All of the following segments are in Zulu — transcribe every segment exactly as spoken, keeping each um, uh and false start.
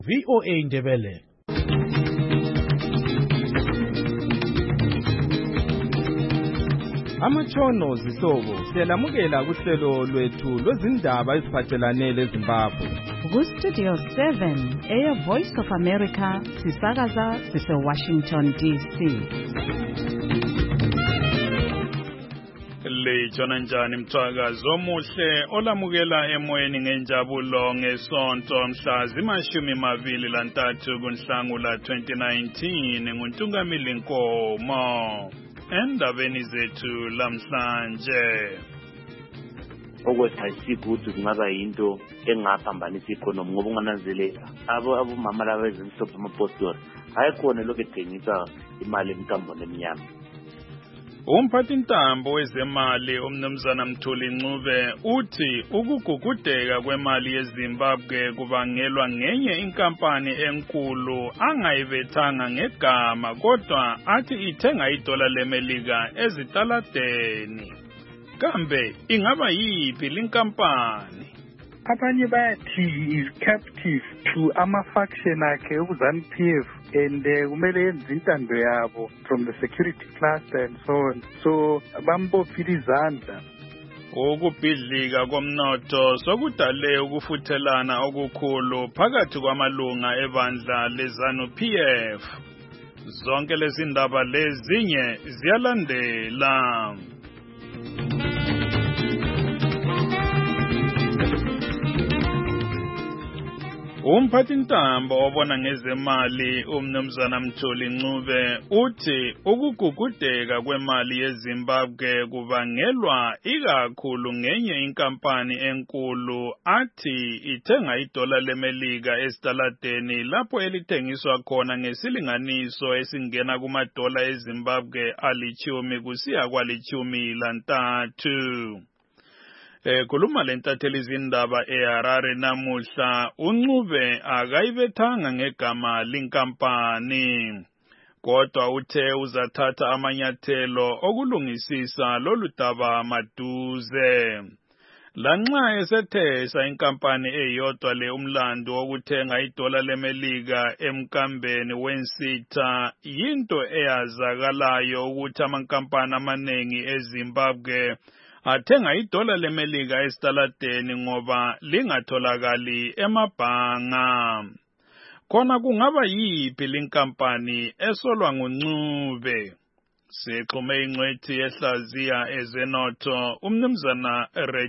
V O A Ndebele. Amatshono zihlobo siyalamukela kuhlelo lwethu lwezindaba eziphathelane leZimbabwe. Ku-Studio seven, Air Voice of America, sisakaza sise-Washington D C. Lejona njani mthakazi omuhle olamukela emoyeni ngenjabulo ngesonto mhla zimashumi mabili lantathu kuNhlangula twenty nineteen nguNtungamili Nkomo. Endabeni zethu lamhlanje okwethi ayisikuthi kungaba yinto engaphambanisa economy ngoba ungananzelela abo abomama laba ezimhlophe amapostori hayikhona lokho edengisa imali emkambo nemnyama. Umphathi ntambo wezemali umnumzana Mthuli Ncube uthi ukugugudeka kwemali yeZimbabwe kubangelwa ngenye inkampani enkulu angayibethanga ngegama kodwa athi ithenga idola lemelika ezitaladeni. Kambe ingaba yiphi linkampani? Abanye bayathi is captive to ama-faction akhe uZANU P F and kumele yenze intando yabo from the security cluster and so on. So bambophile izandla. Ukubhidlika komnotho sokudale ukufuthelana okukhulu phakathi kwamalunga ebandla leZANU P F. Zonke lezi ndaba lezinye ziyalandela. Umphathi ntambo obona ngezemali umnumzana Mthuli Ncube uthi ukugugudeka kwemali yeZimbabwe kubangelwa ikakhulu ngenye inkampani enkulu athi ithenga idola lemelika esitaladeni lapho elithengiswa khona ngesilinganiso esingena kumadola eZimbabwe alichumi kusiya kwalichumi lantathu. Eh kuluma lentatheli izindaba eHarare namuhla uNcube akayibethanga ngegama linkampani kodwa uthe uzathatha amanyathelo okulungisisa lolu daba maduze. Lanxa esethesa inkampani eyodwa le umlando wokuthenga idola lemelika emkambeni wensitha yinto eyazakalayo ukuthi amankampani amaningi eZimbabwe athenga idola lemelika esitaladeni ngoba lingatholakali emabhanga. Khona kungaba yiphi linkampani esolwa nguNcube? Sixhume ingcwethi yehlaziya ezenotho umnumzana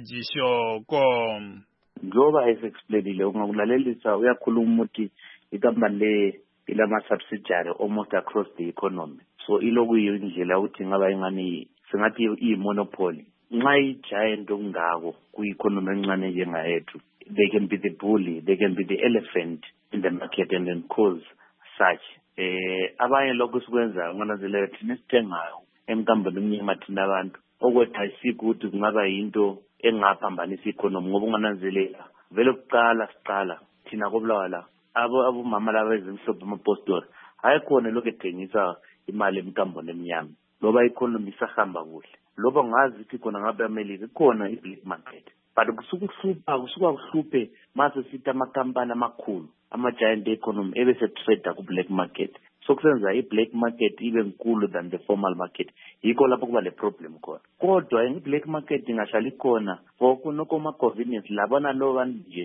Regishoko. Njoba esexplainile ungakulalelisa uyakhuluma ukuthi ikampani le ilama subsidiary almost across the economy. So iloku yindlela ukuthi ngaba ingani singathi i-monopoly. Nxa i-giant okungako ku-economy encane njengayethu, they can be the bully, they can be the elephant in the market and then cause such. Eh, abanye lokhu sikwenza ngananzelela thina sithengayo emkambeni emnyama thina abantu okwethi ayisiko ukuthi kungaba yinto engaphambanisa economy ngoba ungananzelela vele kuqala siqala thina kobulawala abo abomama laba ezimhlophe amapostori hayikhona lokho edengisa imali emkambeni emnyama loba economy isahamba kuhle. Loba ngazi ukuthi khona ngabe eMelika khona i-black market but kusuka kuhlupha kusuka kuhluphe mase sithi amakampani amakhulu ama-giant economy ebese trade ku-black market so kusenza i-black market ibe nkulu than the formal market yikho lapho kuba le problem khona kodwa i-black market ingahlala ikhona for kunokoma-convenience labona lo bantu nje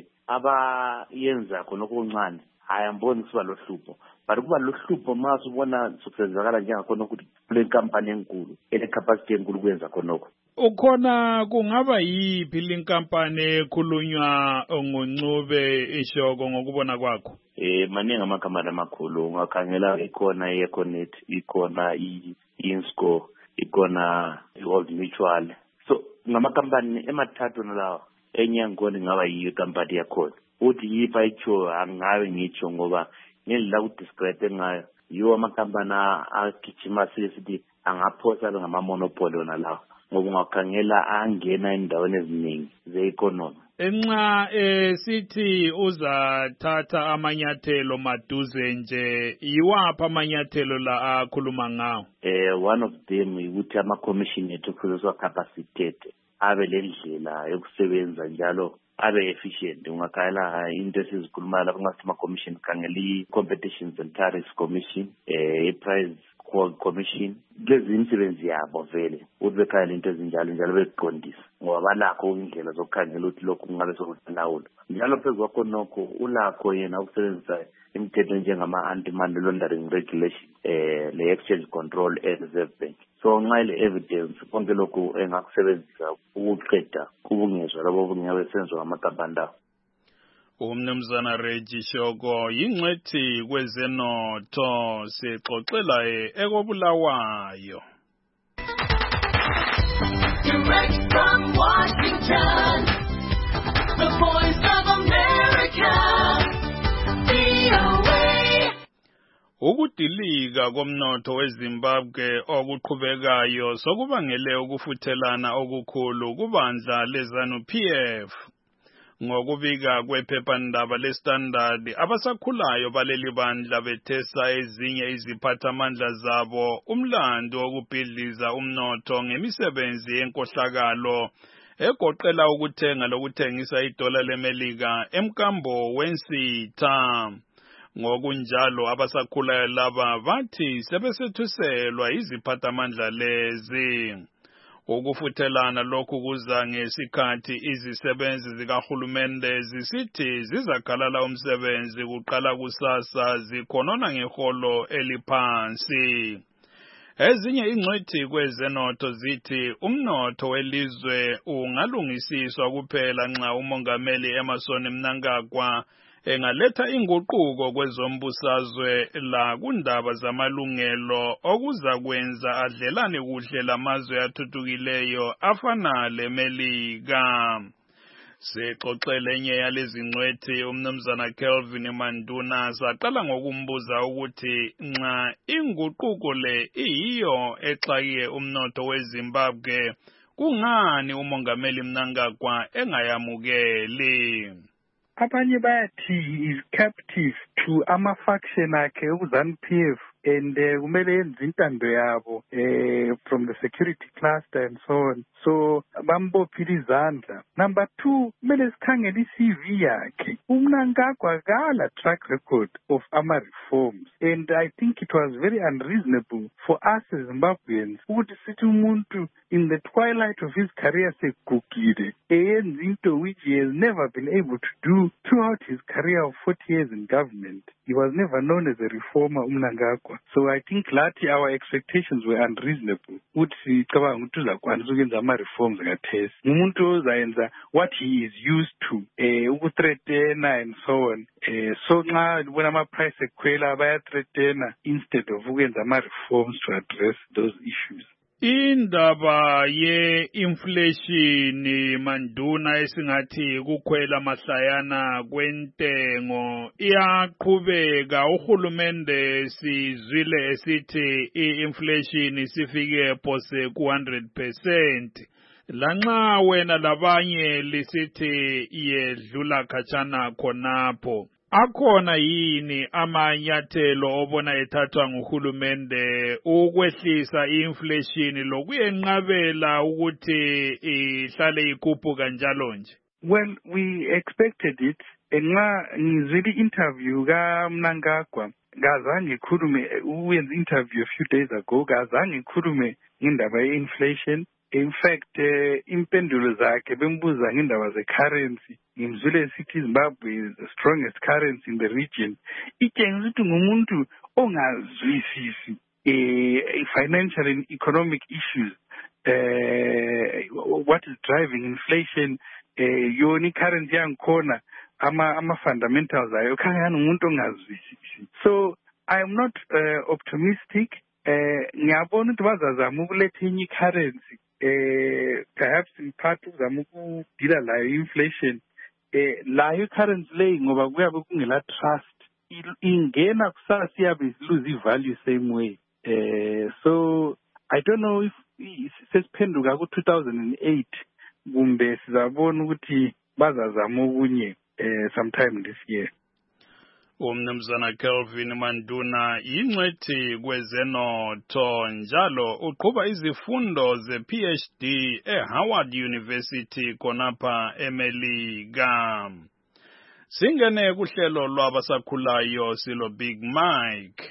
abayenza khona okuncane hayi amboni kusiba lo hlupho but kuba lo hlupho mase ubona sokusenzakala njengakhona ukuthi kule nkampani enkulu ene-capacity enkulu kwenza khonokho. Ukhona kungaba yiphi linkampani ekhulunywa nguNcube ishoko ngokubona kwakho? Eh maningi amakhampani amakhulu ungakhangela ikhona i-Econet, ikhona i-Insco, ikhona i-Old Mutual. So ngamakhampani emathathu nalawa enye ngikona ngaba yiyo ikampani yakhona. Uthi yipa icho angawe ngitsho ngoba ngela udescribe ngayo yiwo amakhampani agijima sithi angaphosa ngama monopoly ona lawo ngoba ungakhangela angena endaweni eziningi ze-economy. Enxa eh sithi uzathatha amanyathelo maduze nje yiwapha amanyathelo la akhuluma ngawo? Eh one of them ukuthi ama commission ethu kuzokucapacitate abe lendlela yokusebenza njalo abe efficient. Ungakhala into esizikhuluma lapho ngathi ama commission kangeli competitions and tariffs commission, eh price commission, lezi imisebenzi yabo vele ukuthi bekhaya into ezinjalo njalo beqondisa ngoba balakho indlela zokukhangela ukuthi lokhu kungabe sokulawula njalo phezu kwakho nokho ulakho yena ukusebenzisa imithetho njengama anti-money laundering regulation, eh le exchange control e-Reserve Bank. So nxa ile evidence konke lokhu engakusebenzisa ukuqeda kubungezwa labo bungabe senziwa ngamakhampani. Umnumzana Reggie Shoko yingcwethi kwezenotho sixoxela ekobulawayo. Direct from Washington, the Voice of America, V O A. Ukudilika komnotho weZimbabwe okuqhubekayo sokubangele ukufuthelana okukhulu kubandla leZanu-P F. Ngokubika kwephephandaba leStandard, abasakhulayo baleli bandla bethesa ezinye iziphathamandla zabo umlando wokubhidliza umnotho ngemisebenzi yenkohlakalo egoqela ukuthenga lokuthengisa idola leMelika emkambo wensitha. Ngokunjalo abasakhulayo laba bathi sebesethuselwa iziphathamandla lezi. Ukufuthelana lokhu kuza ngesikhathi izisebenzi zikahulumende zisithi zizakhalala umsebenzi kuqala kusasa zikhonona ngeholo eliphansi. Ezinye ingcwethi kwezenotho zithi umnotho welizwe ungalungisiswa kuphela nxa umongameli Emmerson Mnangagwa engaletha inguquko kwezombusazwe la kundaba zamalungelo okuza kwenza adlelane kuhle lamazwe athuthukileyo afana leMelika. Sixoxele enye yalezi ngcwethi umnumzana Kelvin Manduna saqala ngokumbuza ukuthi nxa inguquko le iyiyo exakiye umnotho weZimbabwe kungani umongameli Mnangagwa engayamukeli. Abanye bayathi he is captive to ama-faction akhe ku-ZANU-P F and kumele yenze intando yabo eh from the security cluster and so on. So bambophile izandla. Number two, kumele sikhangele i-C V yakhe. uMnangagwa kala track record of ama-reforms, and I think it was very unreasonable for us as Zimbabweans ukuthi sithi umuntu in the twilight of his career segugile eyenza into which he has never been able to do throughout his career of forty years in government. He was never known as a reformer, uMnangagwa. So I think lati our expectations were unreasonable. Uthi cabanga ukuthi uzakwanisa ukwenza ama-reforms kathesi. Umuntu ozayenza what he is used to, eh ukuthreatena and so on. Eh so nxa libona ama-price ekhwela bayathreatena instead of ukwenza ama-reforms to address those issues. Indaba ye-inflation Manduna esingathi kukhwela mahlayana kwentengo iyaqhubeka. Uhulumende sizwile esithi i-inflation sifike phose ku one hundred percent. Lanxa wena labanye lisithi yedlula khatshana khonapho. Akhona yini amanyathelo obona ethathwa nguhulumende ukwehlisa i-inflation lokuyenqabela ukuthi ihlale ikhuphuka njalo nje? Well, we expected it. Nxa ngizwile interview kaMnangagwa ngazange ngikhulume uyenza interview a few days ago ngazange ngikhulume ngendaba ye-inflation. In fact, uh, impendulo zakhe bembuza ngendaba ze-currency. Ngimzwile sithi Zimbabwe is the strongest currency in the region. Itshengisa ukuthi ngumuntu ongazwisisi eh financial and economic issues. Uh, what is driving inflation? Eh yoni currency yangikhona ama ama fundamentals ayo khangani umuntu ongazwisisi. So I am not uh, optimistic. Eh ngiyabona ukuthi bazazama ukuletha enye currency. Eh perhaps in part uzama ukudila layo inflation. Eh layo currency lay ngoba kuyabe kungela trust ingena kusasa siyabe lose value same way. Eh so I don't know if sesiphenduka ku two thousand eight kumbe sizabona ukuthi bazazama okunye eh sometime this year. Umnumzana Kelvin Manduna ingcwethi kwezenotho njalo uqhuba izifundo ze-P H D eHoward University khonapha eMelika. Singene kuhlelo lwabasakhulayo silo Big Mike.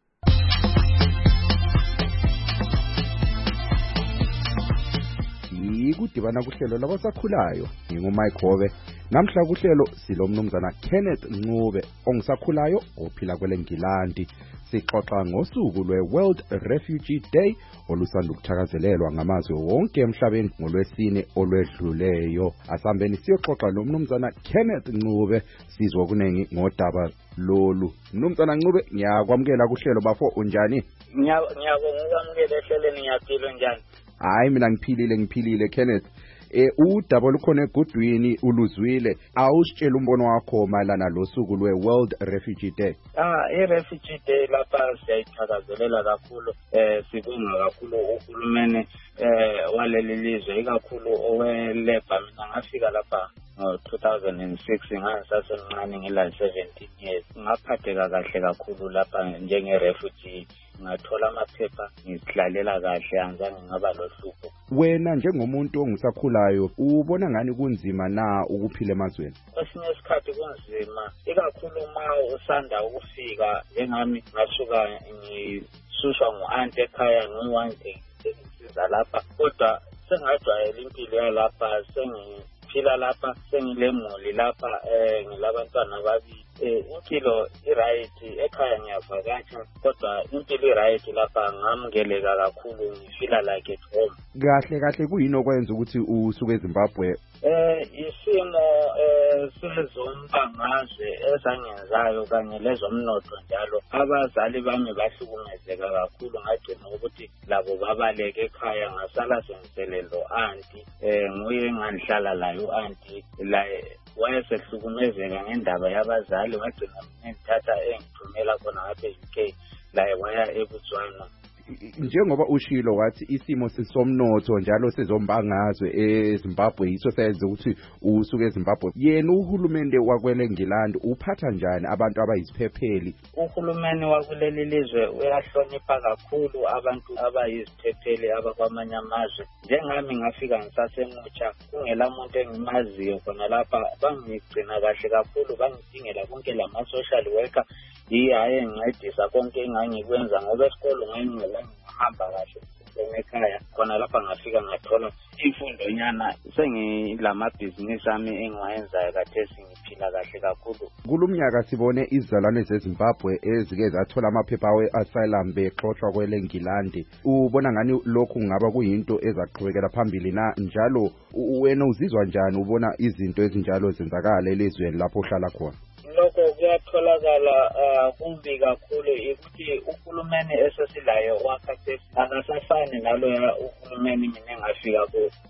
Ikudibana kuhlelo labasakhulayo ngingumike Hobe. Namhla kuhlelo silo mnumzana Kenneth Ncube ongisakhulayo ophila kweleNgilandi. Sixoxa ngosuku lwe-World Refugee Day olusanda ukuthakazelelwa ngamazwe wonke emhlabeni ngolwesine olwedluleyo. Asambeni siyoxoxa lo mnumzana Kenneth Ncube sizwa kunengi ngodaba lolu. Mnumzana Ncube ngiyakwamukela kuhlelo bafo unjani? Ngiyabonga ukwamukela ehlelweni ngiyaphila njani? Hayi mina ngiphilile ngiphilile Kenneth. Eh udaba lukhona egudwini uluzwile awusitshela umbono wakho malana losuku lwe-World Refugee Day. Ah i-Refugee Day lapha siyayithakazelela kakhulu eh sibonga kakhulu uhulumeni eh waleli lizwe ikakhulu oweleba mina ngafika lapha ngo two thousand six ngisasemncane ngila seventeen years ngaphatheka kahle kakhulu lapha njenge-refugee ngathola amaphepha ngizihlalela kahle angizange ngaba lohlupho. Wena njengomuntu ongisakhulayo ubona ngani kunzima na ukuphila emazweni? Kwesinye isikhathi kunzima ikakhulu uma usanda ukufika njengami ngasuka ngisushwa ngu-aunt ekhaya ngiyi-one siza lapha kodwa sengajwayela impilo yalapha sengiphila lapha sengilemuli lapha eh ngilabantwana ababili. Eh impilo i-right ekhaya ngiyavakatsha kodwa impilo i-right lapha ngamngeleka kakhulu ngifila like at home. Kahle kahle kuyini okwenza ukuthi usuke eZimbabwe? Eh isimo eh sezombangazwe ezangenzayo kanye lezomnotho njalo abazali bami bahlukumezeka kakhulu ngagcina ukuthi labo babaleke ekhaya ngasala sengiselelo auntie eh nguye ngangihlala layo auntie la wayesehlukumezeka ngendaba yabazali wagcina ngithatha engithumela khona ngapha e-U K la waya eBotswana. Njengoba ushilo wathi isimo sesomnotho njalo sezombangazwe eZimbabwe yiso senze ukuthi usuke eZimbabwe, yena uhulumende wakweleNgilandi uphatha njani abantu abayiziphepheli? Uhulumeni wakuleli lizwe uyahlonipha kakhulu abantu abayiziphepheli abakwamanye amazwe. Njengami ngafika ngisasemutsha kungela muntu engimaziyo khona lapha bangigcina kahle kakhulu bangidingela konke lama social worker yihaye ngincedisa konke engangikwenza ngoba esikolo ngangingela ngihamba kahle ekhaya khona lapha ngafika ngathola imfundonyana sengilama business ami engiwayenzayo kade singiphila kahle kakhulu. Kulumnyaka sibone izizalwane zeZimbabwe ezike zathola amaphepha we-asylum bexoxwa kweleNgilandi. Ubona ngani lokhu kungaba kuyinto ezaqhubekela phambili na njalo wena uzizwa njani ubona izinto ezinjalo zenzakala elizweni lapho uhlala khona? Lokho kuyatholakala kumbi kakhulu ukuthi uhulumeni esesilayo wakhathesi akasafani naloya uhulumeni mina engafika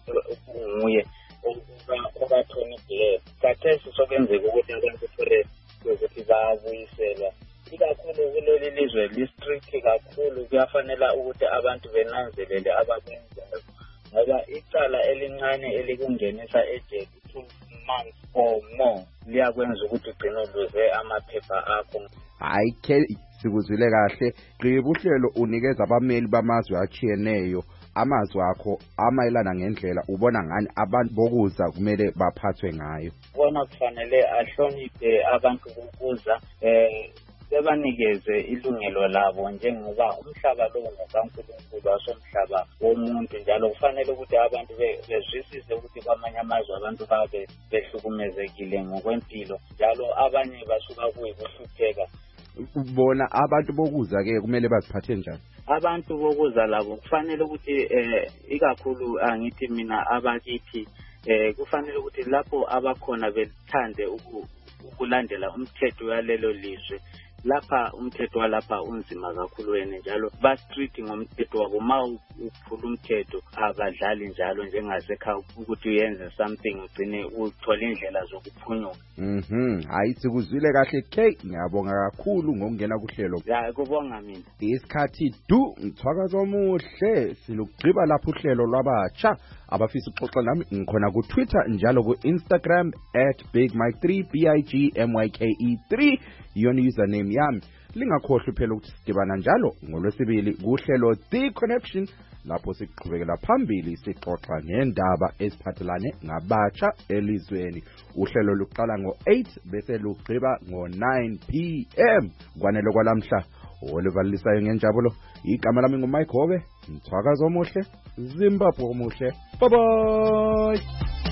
nguye okathonisileyo. Khathesi sokwenzeka ukuthi abantu thole ukuthi babuyiselwa ikakhulu kuleli lizwe listrict kakhulu kuyafanela ukuthi abantu benanzelele abakwenzayo ngoba icala elincane elikungenisa ejele two months or more liyakwenza ukuthi ugcine uluze amaphepha akho. Hayi ke sikuzwile kahle gqiba uhlelo unikeza abameli bamazwe achiyeneyo amazwi akho amayelana ngendlela ubona ngani abantu bokuza kumele baphathwe ngayo? Bona kufanele ahloniphe abantu bokuza eh bebanikeze ilungelo labo njengoba umhlaba lo ngokaNkulunkulu asomhlaba womuntu njalo kufanele ukuthi abantu bezwisise ukuthi kwamanye amazwe abantu babe behlukumezekile ngokwempilo njalo abanye basuka kuyikuhlupheka. Bona abantu bokuza ke kumele baziphathe njani? Abantu bokuza labo kufanele ukuthi eh ikakhulu angithi mina abakithi eh kufanele ukuthi lapho abakhona bethande ukulandela umthetho walelo lizwe. Lapha umthetho walapha unzima kakhulu wena njalo ba strict ngomthetho wabo ma ukuphula umthetho abadlali njalo njengasekhaya ukuthi uyenze something ugcine uthola indlela zokuphunyuka. Mhm, hayi sikuzwile kahle K, ngiyabonga kakhulu ngokungena kuhlelo. Ya kubonga mina. Isikhathi du ngithwakaza omuhle silugqiba lapho uhlelo lwabatsha abafisa ukuxoxa nami ngikhona ku Twitter njalo ku Instagram at big mike three b i g m y k e three yona username yami. Lingakhohlwa phela ukuthi sidibana njalo ngolwesibili kuhlelo The Connection lapho siqhubekela phambili sixoxa ngendaba eziphathelane ngabatsha elizweni. Uhlelo luqala ngo eight bese lugqiba ngo nine p m kwanele kwalamhla olivalisayo ngenjabulo. Igama lami nguMike Hobe, ngithwakaza omuhle, Zimbabwe omuhle. Bye bye.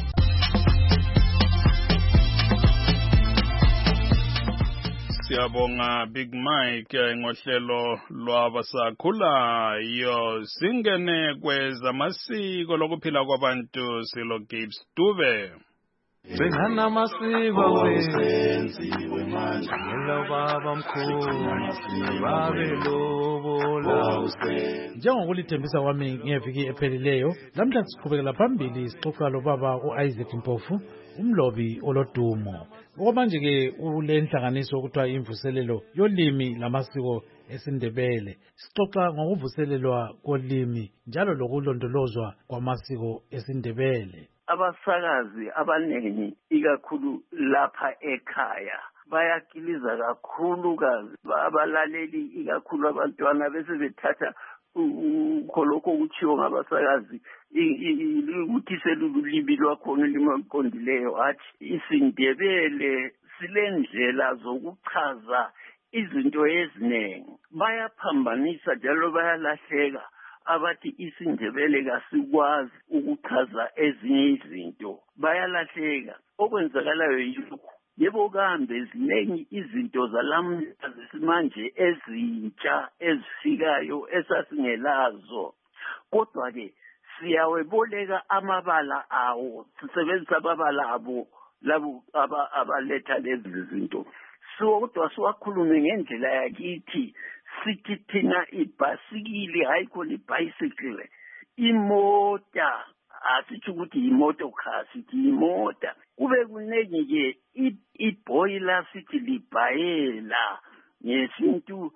Siyabonga Big Mike ngohlelo lwabasakhulayo. Singene kwezamasiko lokuphila kwabantu silo Gibbs Dube. Bengana masiko wenziwe manje ngelo baba mkhulu babe lobola. Njengokulithembisa kwami ngeviki ephelileyo, lamhla siqhubekela phambili sixoxa lo baba uIsaac Mpofu, umlobi olodumo. Okwamanje ke ule nhlanganiso okuthiwa imvuselelo yolimi lamasiko esiNdebele. Sixoxa ngokuvuselelwa kolimi njalo lokulondolozwa kwamasiko esiNdebele. Abasakazi abanengi ikakhulu lapha ekhaya bayakiliza kakhulu kazi abalaleli ikakhulu abantwana bese bethatha ukholoko ukuthiwa ngabasakazi ukuthi selulimi lwakhona ulimi oluqondileyo athi isiNdebele silendlela zokuchaza izinto eziningi. Bayaphambanisa njalo bayalahleka abathi isiNdebele kasikwazi ukuchaza ezinye izinto, bayalahleka. Okwenzakalayo yilokhu, yebo kambe ziningi izinto zalamhla zesimanje ezintsha ezifikayo esasingelazo, kodwa-ke siyaweboleka amabala awo, sisebenzisa amabala abo labo abaletha lezi zinto. Kodwa siwakhulume ngendlela yakithi, sithi thina ibhasikili hayi khona ibhayisikile, imota, asithi ukuthi imoto car, sithi imota. Kube kunengi-ke ibhoyila sithi libhayela, ngesintu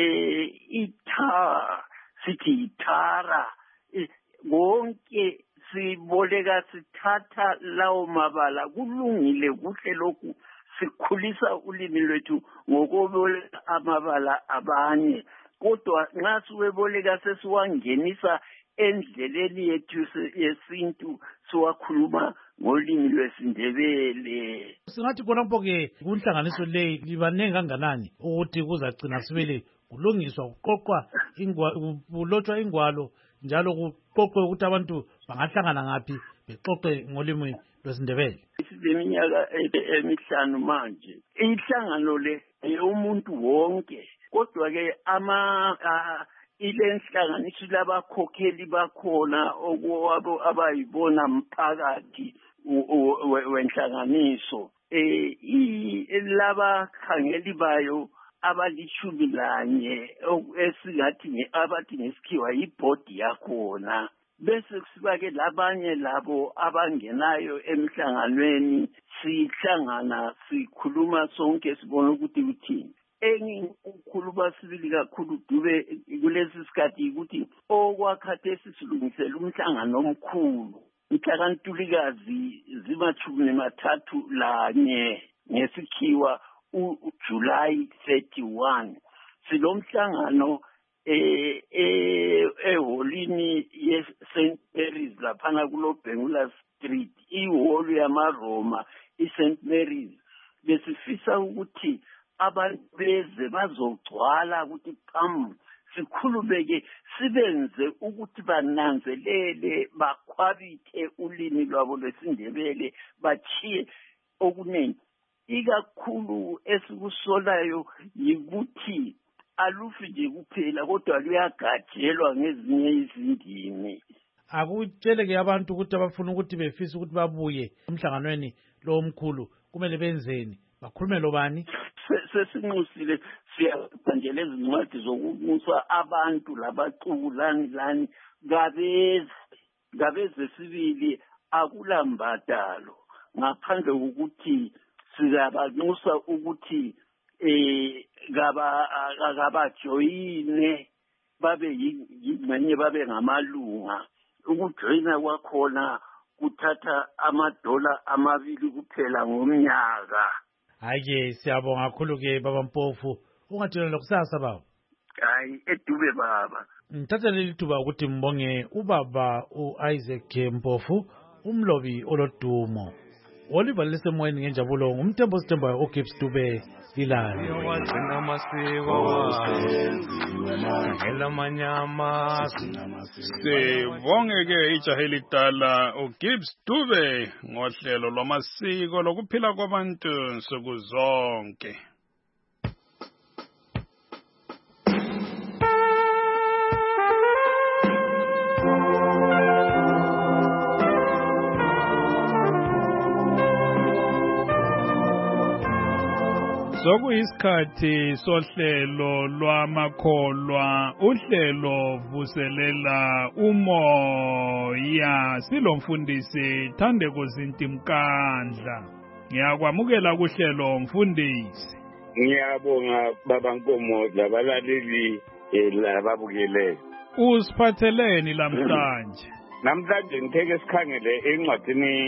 ithara, sithi ithara. Wonke siboleka sithatha lawo mabala, kulungile kuhle lokhu. Sikhulisa ulimi lwethu ngokuboleka amabala abanye, kodwa nxa siweboleka sesiwangenisa endleleni yethu yesintu siwakhuluma ngolimi lwesiNdebele. Singathi khonapho ke kunhlanganiso leyi libanengi kanganani ukuthi kuzagcina sibele kulungiswa kuqoqwa kulotshwa ingwalo njalo kuqoqwe ukuthi abantu bangahlangana ngaphi bexoxe ngolimi lwesiNdebele. Sileminyaka emihlanu manje. Inhlangano le yomuntu wonke, kodwa ke ama ile nhlanganiso labakhokheli bakhona okwabo abayibona mphakathi wenhlanganiso. Eh laba khangeli bayo abalishumi lanye esingathi abathi ngesikhiwa ibhodi yakhona. Bese kusibake labanye labo abangenayo emhlanganweni, sihlangana sikhuluma sonke sibona ukuthi uthini. Engikhuluma sibili kakhulu Dube kulesi sikhathi ukuthi okwakhathesi silungisela umhlangano omkhulu mhla Ntulikazi zimathumi mathathu lanye ngesikhiwa uJuly thirty-one. Silomhlangano eh eholini yeSaint Mary's laphana kuloBengula Street, iholu yamaRoma iSaint Mary's. Besifisa ukuthi abantu beze bazogcwala ukuthi qhamu sikhulubeke sibenze ukuthi bananzelele bakhwabithe ulimi lwabo lwesiNdebele bachiye okuningi. Ikakhulu esikusolayo yikuthi alufi nje kuphela kodwa luyagajelwa ngezinye izindimi. Akutshele ke abantu ukuthi abafuna ukuthi befisa ukuthi babuye emhlanganweni lo omkhulu kumele benzeni bakhulume lobani sesinxusile siyayenza nje lezi ncwadi zokunxusa abantu labaculani lani ngabeze ngabeze sibili akulambadalo ngaphandle kokuthi siyabanxusa ukuthi eh ngaba ngabajoyine babe yingxenye babe ngamalunga ukujoyina kwakhona kuthatha amadola amabili kuphela ngomnyaka. Hayi siyabonga kakhulu ke baba Mpofu ungatshela lokusasa baba. Hayi edube baba. Ngithatha leli thuba ukuthi mbonge ubaba uIsaac Mpofu umlobi olodumo. Oliver lesemoyeni ngenjabulo ngumthembo sithembayo uGibbs Dube ilali. Wagcina amasiko wasenziwe ngela manyama. Sibonge ke ijaha elidala uGibbs Dube ngohlelo lwamasiko lokuphila kwabantu nsuku zonke. Sokuyisikhathi sohlelo lwamakholwa uhlelo vuselela umoya silomfundisi Thandeko Zintimkandla. Ngiyakwamukela kuhlelo mfundisi. Ngiyabonga baba Nkomo labalaleli lababukeleyo. Usiphatheleni lamhlanje? Namhlanje ngitheke sikhangele encwadini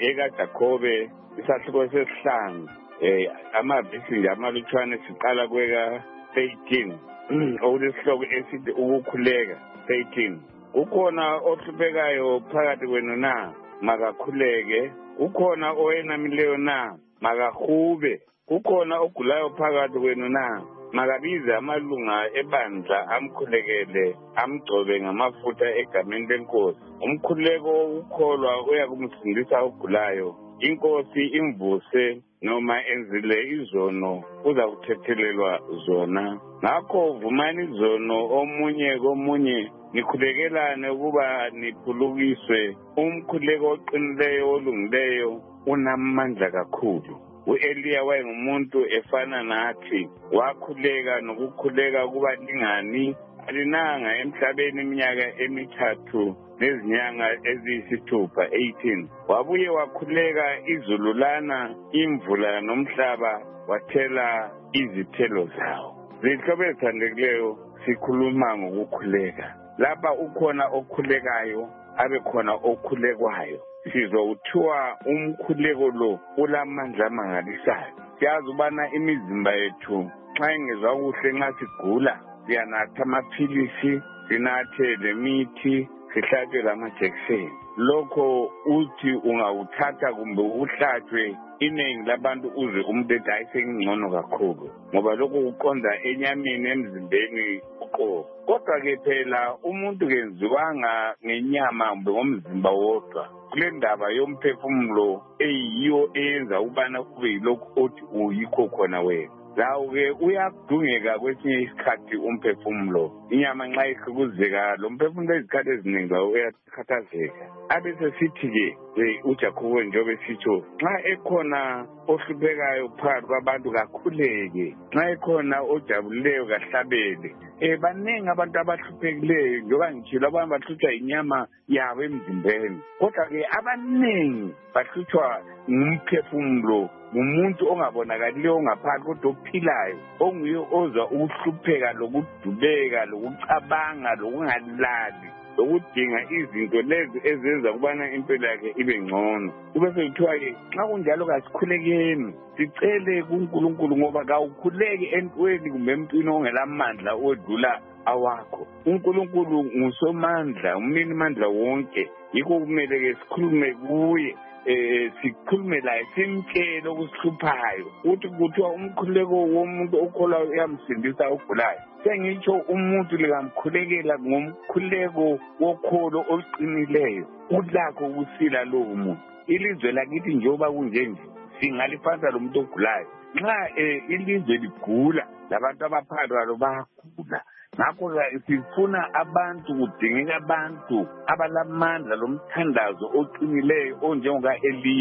ekaJakobe isahluko sesihlanu. Eh amavesi nje amalutshwane siqala kweka eighteen okulesihloko esithi ukukhuleka eighteen. Ukhona ohluphekayo phakathi kwenu na makakhuleke, ukhona oyenamileyo na makahube, ukhona ogulayo phakathi kwenu na makabize amalunga ebandla amkhulekele amgcobe ngamafutha egameni lenkosi. Umkhuleko ukholwa uyakumsindisa ogulayo, inkosi imvuse noma enzile izono uza kuthethelelwa zona. Ngakho vumani izono omunye komunye nikhulekelane ukuba niphulukiswe. Umkhuleko oqinileyo olungileyo unamandla kakhulu. U-Eliya wayengumuntu efana nathi, wakhuleka nokukhuleka kuba lingani alinanga emhlabeni iminyaka emithathu nezinyanga eziyisithupha eighteen. Wabuye wakhuleka izulu lana imvula nomhlaba wathela izithelo zawo. Zihlobo ezithandekileyo sikhuluma ngokukhuleka. Lapha ukhona okhulekayo abe khona okhulekwayo. Sizowuthiwa umkhuleko lo ulamandla amangalisayo. Siyazi ubana imizimba yethu xa ingezwa kuhle nxa sigula siyanatha amaphilisi, sinathe lemithi, sihlatshwe lamajekiseni. Lokho uthi ungawuthatha kumbe uhlatshwe iningi labantu uze umuntu ethi hayi sengingcono kakhulu ngoba lokho kuqonda enyameni emzimbeni uqobo. Kodwa-ke phela umuntu kenziwanga ngenyama kumbe ngomzimba wodwa. Kule ndaba yomphefumulo eyiyo eyenza ubana kube yilokhu othi uyikho khona wena. Lawo-ke uyadungeka kwesinye isikhathi umphefumulo. Inyama nxa ihlukuzeka lo mphefumulo ezikhathi eziningi uyakhathazeka. Abese sithi-ke uJakobe njengoba sitsho nxa ekhona ohluphekayo phakathi kwabantu kakhuleke, nxa ekhona ojabulileyo kahlabele. Eh baningi abantu abahluphekileyo njengoba ngitshilo abantu bahlutshwa inyama yabo emzimbeni. Kodwa-ke abaningi bahlutshwa ngumphefumulo, ngumuntu ongabonakaliyo ongaphakathi kodwa ophilayo, onguye ozwa ukuhlupheka lokudubeka lokucabanga lokungalali lokudinga izinto lezi ezenza kubana impilo yakhe ibe ngcono. Kube sekuthiwa-ke nxa kunjalo kasikhulekeni sicele kuNkulunkulu ngoba kawukhuleki entweni kumbe emntwini ongelamandla odlula awakho. UNkulunkulu ngusomandla, umnini mandla wonke, yikho kumele-ke sikhulume kuye. Eh sikhulume laye simtshele okusihluphayo ukuthi kuthiwa umkhuleko womuntu okholwa uyamsindisa ogulayo. Sengitsho umuntu likamkhulekela ngomkhuleko wokholo oluqinileyo ulakho ukusila lowo muntu. Ilizwe lakithi njengoba kunjenje singaliphatha lo muntu ogulayo. Nxa ilizwe ligula labantu abaphakathi kwalo bayagula. Ngakho-ke sifuna abantu, kudingeka abantu abalamandla lomthandazo oqinileyo onjengoka Eliya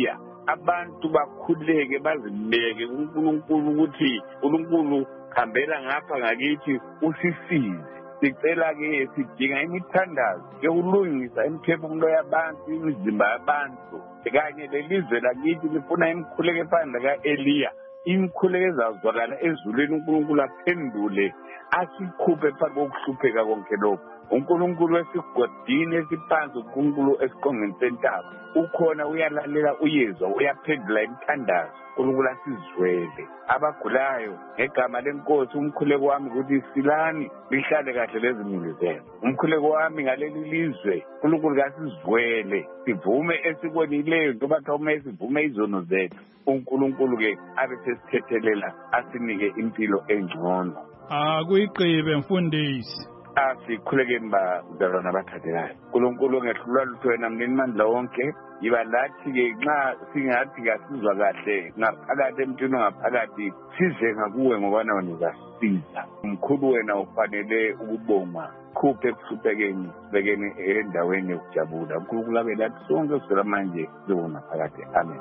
abantu bakhuleke bazibeke kuNkulunkulu ukuthi uNkulunkulu hambela ngapha ngakithi usisize. Sicela-ke sidinga imithandazo yokulungisa imiphefumulo yabantu, imizimba yabantu, kanye lelizwe lakithi lifuna imikhuleko efana ka-Eliya, imikhuleko ezazwakala ezulwini uNkulunkulu aphendule, asikhuphe phambi kokuhlupheka konke lokho. uNkulunkulu esigodini esiphansi, uNkulunkulu esiqongweni sentaba, ukhona uyalalela, uyezwa, uyaphendula imithandazo. uNkulunkulu asizwele abagulayo ngegama lenkosi. Umkhuleko wami ukuthi silani lihlale kahle lezimuli zenu. Umkhuleko wami ngaleli lizwe, uNkulunkulu kasizwele, sivume esikwenileyo njengoba thome sivume izono zethu. uNkulunkulu-ke abe sesithethelela asinike impilo engcono. Akuyiqibe mfundisi. Asikhulekeni bazalwana abathathekayo. uNkulunkulu ngehlulwa lutho wena mnini mandla wonke. Yiba lathi-ke nxa singathi kasizwa kahle ngaphakathi emntwini ongaphakathi, size ngakuwe ngoba nawe nizasisiza. Umkhulu wena ufanele ukubongwa. Khuphe ekuhluphekeni, sibekeni endaweni yokujabula. uNkulunkulu abe lathi sonke kusukela manje sibona phakathi. Amen.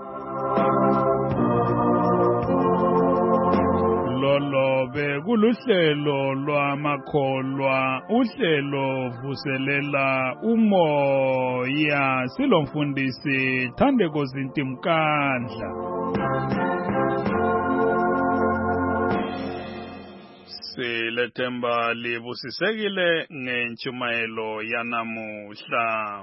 Lolo bekuluhlelo lwamakholwa, uhlelo vuselela umoya, silomfundisi Thandeko Zintimkandla. Silethemba libusisekile ngentshumayelo yanamuhla.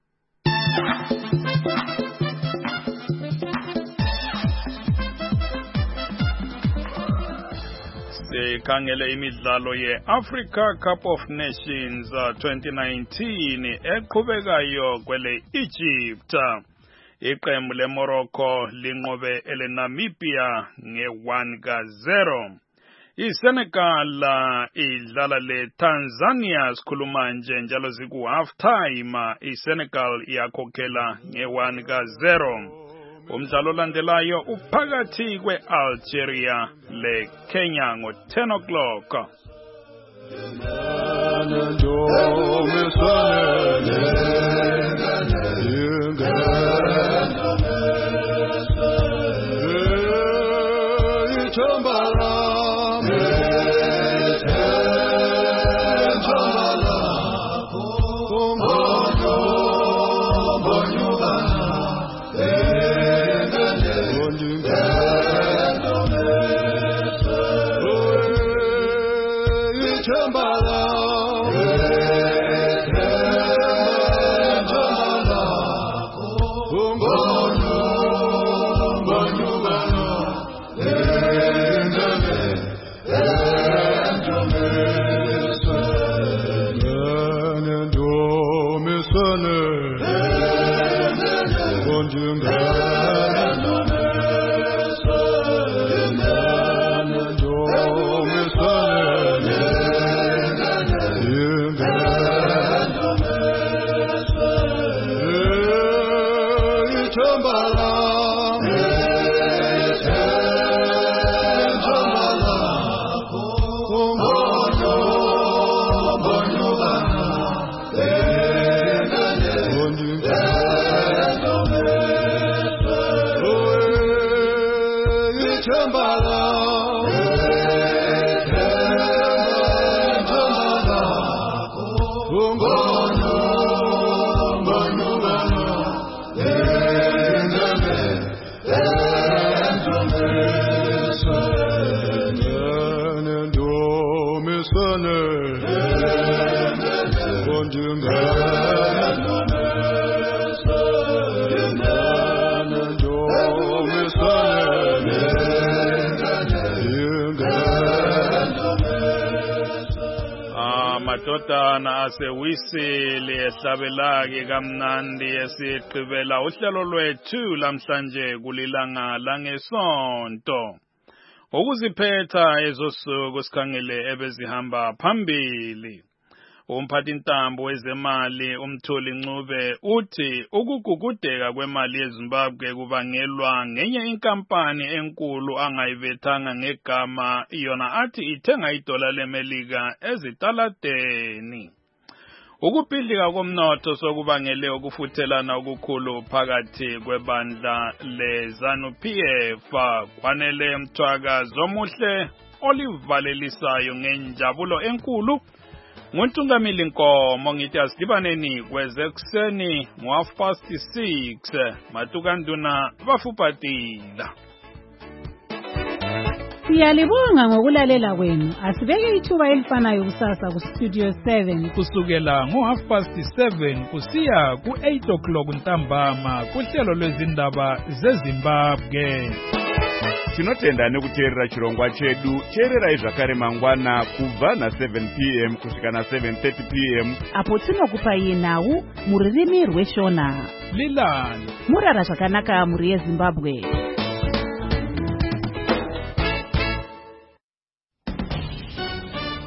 Sikhangele imidlalo ye-Africa Cup of Nations uh, twenty nineteen eqhubekayo kwele Egypt. Iqembu leMorocco linqobe eleNamibia nge-one ka zero. ISenegal idlala leTanzania sikhuluma nje njalo ziku half time. ISenegal iyakhokhela nge-one ka zero. Umdlalo landelayo uphakathi kwe-Algeria le-Kenya ngo ten o'clock. Madodana asewisile ehlabelake kamnandi esiqhubela uhlelo lwethu lamhlanje kulilanga langesonto. Ukuziphetha ezosuku sikhangele ebezihamba phambili. Umphathi ntambo wezemali uMtholi Ncube uthi ukugugudeka kwemali yeZimbabwe kubangelwa ngenye inkampani enkulu angayibethanga ngegama yona athi ithenga idola leMelika ezitaladeni. Ukubhidlika komnotho sokubangele ukufuthelana okukhulu phakathi kwebandla leZANU-P F kwanele mthwakazo omuhle olivalelisayo ngenjabulo enkulu. Nguntungamili Nkomo ngithi asidibaneni kwezekuseni ngo half past six matukanduna bafupatila. Siyalibonga ngokulalela kwenu. Asibeke ithuba elifanayo kusasa ku Studio seven kusukela ngo half past seven kusiya ku eight o'clock ntambama kuhlelo lwezindaba zeZimbabwe. Tinotenda nekuteerera chirongwa chedu. Teererai zvakare mangwana kubva na seven p m kusvika na seven thirty p m apo tinokupai nhau muririmi rweshona. Lilani murara zvakanaka muri yeZimbabwe.